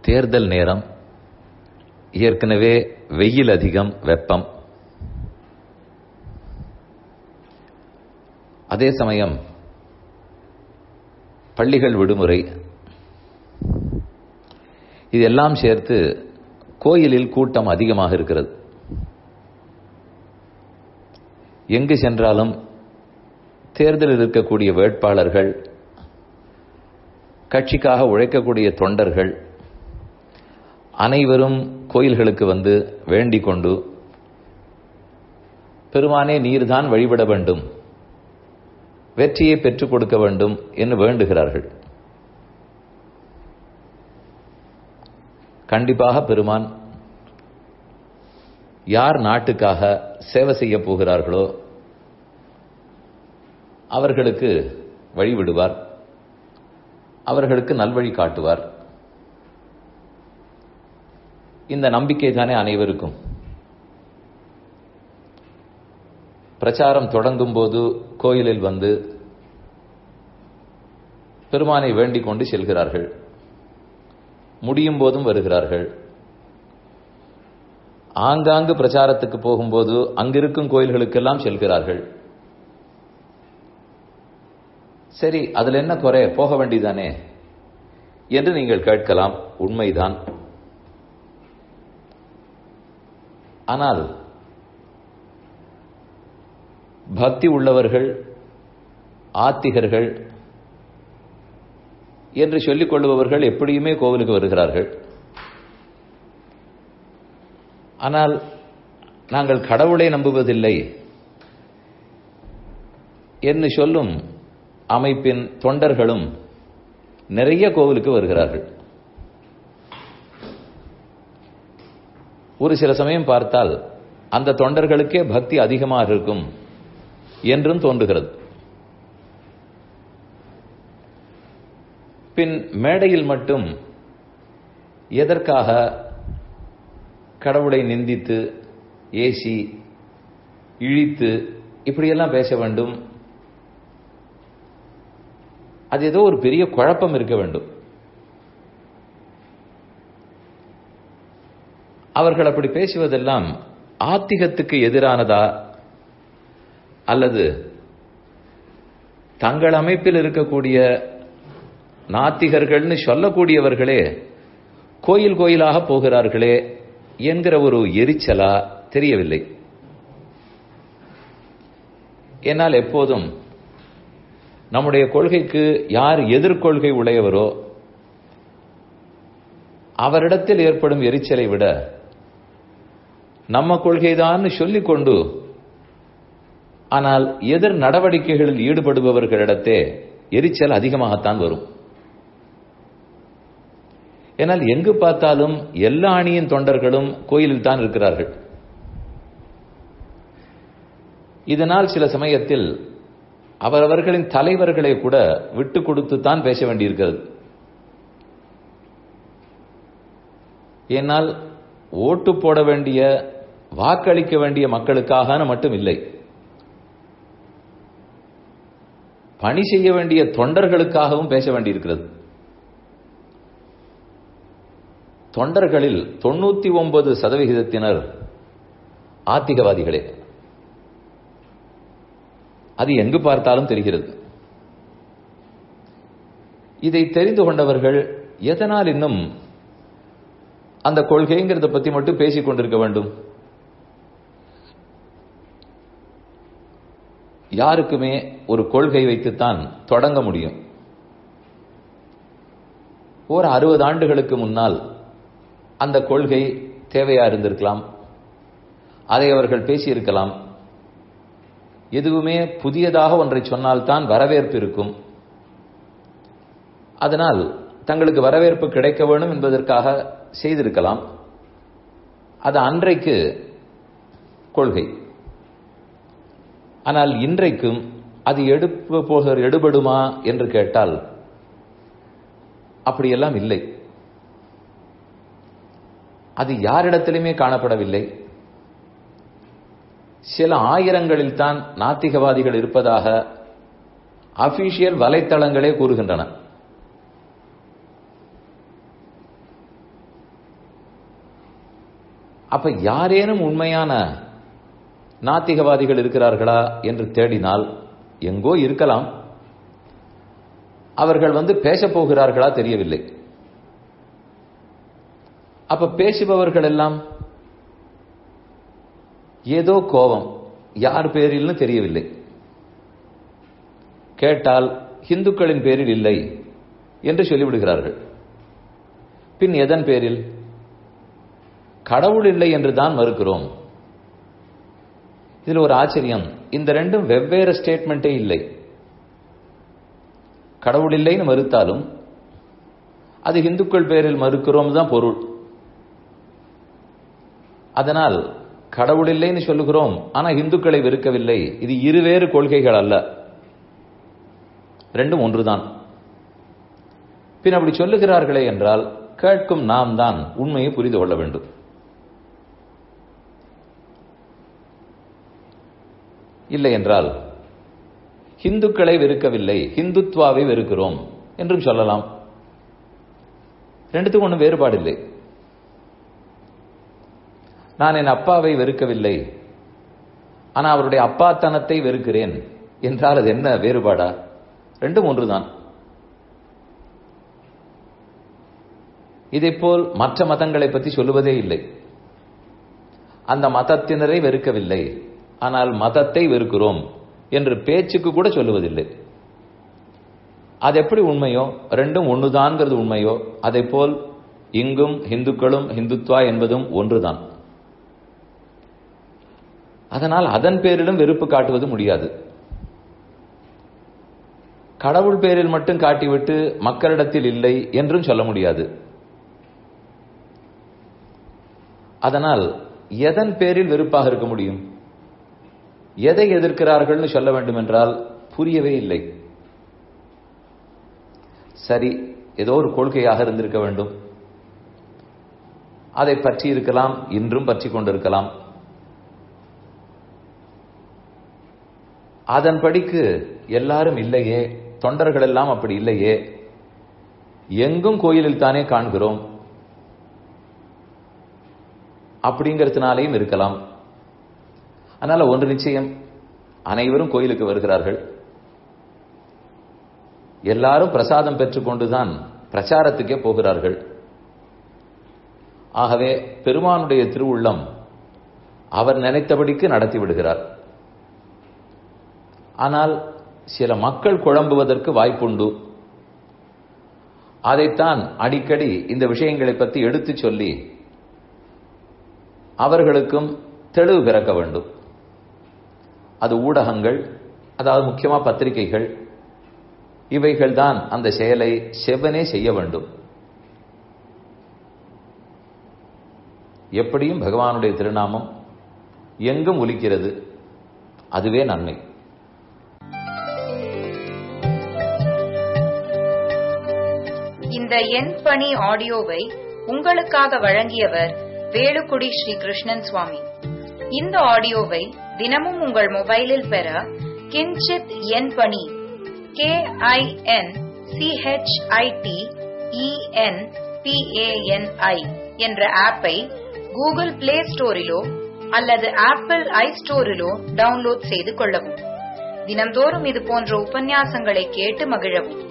தேர்தல் நேரம், ஏற்கனவே வெயில் அதிகம், வெப்பம். அதே சமயம் பள்ளிகள் விடுமுறை. இதெல்லாம் சேர்த்து கோயிலில் கூட்டம் அதிகமாக இருக்கிறது. எங்கு சென்றாலும் தேர்தலில் இருக்கக்கூடிய வேட்பாளர்கள், கட்சிக்காக உழைக்கக்கூடிய தொண்டர்கள் அனைவரும் கோயில்களுக்கு வந்து வேண்டிக் கொண்டு, பெருமானே நீர்தான் வழிபட வேண்டும், வெற்றியை பெற்றுக் கொடுக்க வேண்டும் என்று வேண்டுகிறார்கள். கண்டிப்பாக பெருமான் யார் நாட்டுக்காக சேவை செய்ய போகிறார்களோ அவர்களுக்கு வழிவிடுவார், அவர்களுக்கு நல்வழி காட்டுவார். இந்த நம்பிக்கை தானே அனைவருக்கும். பிரச்சாரம் தொடங்கும் போது கோயிலில் வந்து பெருமானை வேண்டிக் கொண்டு செல்கிறார்கள், முடியும் போதும் வருகிறார்கள். ஆங்காங்கு பிரச்சாரத்துக்கு போகும்போது அங்கிருக்கும் கோயில்களுக்கெல்லாம் செல்கிறார்கள். சரி, அதில் என்ன குறை, போக வேண்டியதானே என்று நீங்கள் கேட்கலாம். உண்மைதான். ஆனால் பக்தி உள்ளவர்கள், ஆத்திகர்கள் என்று சொல்லிக் கொள்பவர்கள் எப்படியுமே கோவிலுக்கு வருகிறார்கள். ஆனால் நாங்கள் கடவுளை நம்புவதில்லை என்று சொல்லும் அமைப்பின் தொண்டர்களும் நிறைய கோவிலுக்கு வருகிறார்கள். ஒரு சில சமயம் பார்த்தால் அந்த தொண்டர்களுக்கே பக்தி அதிகமாக இருக்கும் என்றும் தோன்றுகிறது. பின் மேடையில் மட்டும் எதற்காக கடவுளை நிந்தித்து, ஏசி, இழித்து இப்படியெல்லாம் பேச வேண்டும்? அது ஏதோ ஒரு பெரிய குழப்பம் இருக்க வேண்டும். அவர்கள் அப்படி பேசுவதெல்லாம் ஆத்திகத்துக்கு எதிரானதா, அல்லது தங்கள் அமைப்பில் இருக்கக்கூடிய நாத்திகர்கள்னு சொல்லக்கூடியவர்களே கோயில் கோயிலாக போகிறார்களே என்கிற ஒரு எரிச்சலா தெரியவில்லை. என்னால் எப்போதும் நம்முடைய கொள்கைக்கு யார் எதிர்கொள்கை உடையவரோ அவரிடத்தில் ஏற்படும் எரிச்சலை விட நம்ம கொள்கைதான் சொல்லிக்கொண்டு ஆனால் எதிர் நடவடிக்கைகளில் ஈடுபடுபவர்களிடத்தே எரிச்சல் அதிகமாகத்தான் வரும். ஏனால் எங்கு பார்த்தாலும் எல்லா அணியின் தொண்டர்களும் கோயிலில் தான் இருக்கிறார்கள். இதனால் சில சமயத்தில் அவரவர்களின் தலைவர்களை கூட விட்டு கொடுத்துத்தான் பேச வேண்டியிருக்கிறது. ஏனால் ஓட்டு போட வேண்டிய, வாக்களிக்க வேண்டிய மக்களுக்காக மட்டும் இல்லை, பணி செய்ய வேண்டிய தொண்டர்களுக்காகவும் பேச வேண்டியிருக்கிறது. தொண்டர்களில் 99% ஆத்திகவாதிகளே. அது எங்கு பார்த்தாலும் தெரிகிறது. இதை தெரிந்து கொண்டவர்கள் எதனால் இன்னும் அந்த கொள்கைங்கிறத பத்தி மட்டும் பேசிக் கொண்டிருக்க வேண்டும்? யாருக்குமே ஒரு கொள்கை வைத்துத்தான் தொடங்க முடியும். ஒரு 60 ஆண்டுகளுக்கு முன்னால் அந்த கொள்கை தேவையா இருந்திருக்கலாம், அதை அவர்கள் பேசியிருக்கலாம். எதுவுமே புதியதாக ஒன்றை சொன்னால்தான் வரவேற்பு இருக்கும். அதனால் தங்களுக்கு வரவேற்பு கிடைக்க வேண்டும் என்பதற்காக செய்திருக்கலாம். அது அன்றைக்கு கொள்கை. ஆனால் இன்றைக்கும் அது எடுபடுமா என்று கேட்டால் அப்படியெல்லாம் இல்லை. அது யாரிடத்திலுமே காணப்படவில்லை. சில ஆயிரங்களில் தான் நாத்திகவாதிகள் இருப்பதாக அபிஷியல் வலைத்தளங்களே கூறுகின்றன. அப்ப யாரேனும் உண்மையான நாத்திகவாதிகள் இருக்கிறார்களா என்று தேடினால் எங்கோ இருக்கலாம். அவர்கள் பேசப் போகிறார்களா தெரியவில்லை. அப்ப பேசுபவர்கள் எல்லாம் ஏதோ கோபம், யார் பேரில்னு தெரியவில்லை. கேட்டால் இந்துக்களின் பேரில் இல்லை என்று சொல்லிவிடுகிறார்கள். பின் எதன் பேரில்? கடவுள் இல்லை என்றுதான் மறுக்கிறோம். இதில் ஒரு ஆச்சரியம், இந்த ரெண்டும் வெவ்வேறு ஸ்டேட்மெண்டே இல்லை. கடவுள் இல்லைன்னு மறுத்தாலும் அது இந்துக்கள் பேரில் மறுக்கிறோம் தான் பொருள். அதனால் கடவுள் இல்லைன்னு சொல்லுகிறோம், ஆனா இந்துக்களை வெறுக்கவில்லை. இது இருவேறு கொள்கைகள் அல்ல, ரெண்டும் ஒன்றுதான். பின் அப்படி சொல்லுகிறார்களே என்றால் கேட்கும் நாம் தான் உண்மையை புரிந்து கொள்ள வேண்டும். இல்லை என்றால் இந்துக்களை வெறுக்கவில்லை, இந்துத்வாவை வெறுக்கிறோம் என்றும் சொல்லலாம். ரெண்டுத்துக்கும் ஒன்றும் வேறுபாடில்லை. நான் என் அப்பாவை வெறுக்கவில்லை, ஆனா அவருடைய அப்பாத்தனத்தை வெறுக்கிறேன் என்றால் அது என்ன வேறுபாடா? ரெண்டும் ஒன்றுதான். இதேபோல் மற்ற மதங்களை பற்றி சொல்லுவதே இல்லை. அந்த மதத்தினரை வெறுக்கவில்லை, ஆனால் மதத்தை வெறுக்கிறோம் என்று பேச்சுக்கு கூட சொல்லுவதில்லை. அது எப்படி உண்மையோ, ரெண்டும் ஒன்றுதான்ங்கிறது உண்மையோ, அதே போல் இங்கும் இந்துக்களும் இந்துத்வா என்பதும் ஒன்றுதான். அதனால் அதன் பேரிலும் வெறுப்பு காட்டுவது முடியாது. கடவுள் பேரில் மட்டும் காட்டிவிட்டு மக்களிடத்தில் இல்லை என்றும் சொல்ல முடியாது. அதனால் எதன் பேரில் வெறுப்பாக இருக்க முடியும்? எதை எதிர்க்கிறார்கள் சொல்ல வேண்டும் என்றால் புரியவே இல்லை. சரி, ஏதோ ஒரு கொள்கையாக இருந்திருக்க வேண்டும், அதை பற்றி இருக்கலாம், இன்றும் பற்றி கொண்டிருக்கலாம். அதன்படிக்கு எல்லாரும் இல்லையே, தொண்டர்கள் எல்லாம் அப்படி இல்லையே, எங்கும் கோயிலில் தானே காண்கிறோம் அப்படிங்கிறதுனாலையும் இருக்கலாம். அதனால ஒன்று நிச்சயம், அனைவரும் கோயிலுக்கு வருகிறார்கள், எல்லாரும் பிரசாதம் பெற்றுக்கொண்டுதான் பிரச்சாரத்துக்கே போகிறார்கள். ஆகவே பெருமானுடைய திருவுள்ளம் அவர் நினைத்தபடிக்கு நடத்தி விடுகிறார். ஆனால் சில மக்கள் குழம்புவதற்கு வாய்ப்புண்டு. அதைத்தான் அடிக்கடி இந்த விஷயங்களை பற்றி எடுத்து சொல்லி அவர்களுக்கும் தெளிவு பிறக்க வேண்டும். அது ஊடகங்கள், அதாவது முக்கியமா பத்திரிகைகள், இவைகள் தான் அந்த செயலை செவ்வனே செய்ய வேண்டும். எப்படியும் பகவானுடைய திருநாமம் எங்கும் ஒலிக்கிறது, அதுவே நன்மை. இந்த என் பணி ஆடியோவை உங்களுக்காக வழங்கியவர் வேலுக்குடி ஸ்ரீ கிருஷ்ணன் சுவாமி. இந்த ஆடியோவை தினமும் உங்கள் மொபைலில் பெற கிஞ்சித் என் பணி KINCHITENPANI என்ற ஆப்பை கூகுள் பிளே ஸ்டோரிலோ அல்லது ஆப்பிள் ஐ ஸ்டோரிலோ டவுன்லோட் செய்து கொள்ளவும். தினம்தோறும் இது போன்ற உபன்யாசங்களை கேட்டு மகிழவும்.